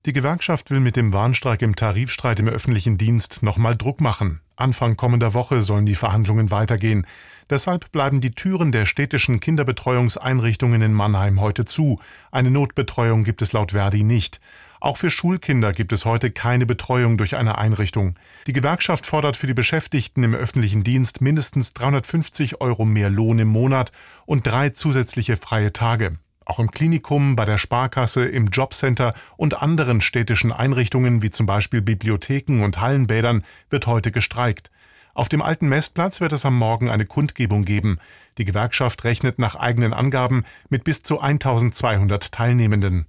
Die Gewerkschaft will mit dem Warnstreik im Tarifstreit im öffentlichen Dienst nochmal Druck machen. Anfang kommender Woche sollen die Verhandlungen weitergehen. Deshalb bleiben die Türen der städtischen Kinderbetreuungseinrichtungen in Mannheim heute zu. Eine Notbetreuung gibt es laut Verdi nicht. Auch für Schulkinder gibt es heute keine Betreuung durch eine Einrichtung. Die Gewerkschaft fordert für die Beschäftigten im öffentlichen Dienst mindestens 350 € mehr Lohn im Monat und 3 zusätzliche freie Tage. Auch im Klinikum, bei der Sparkasse, im Jobcenter und anderen städtischen Einrichtungen wie zum Beispiel Bibliotheken und Hallenbädern wird heute gestreikt. Auf dem Alten Mestplatz wird es am Morgen eine Kundgebung geben. Die Gewerkschaft rechnet nach eigenen Angaben mit bis zu 1200 Teilnehmenden.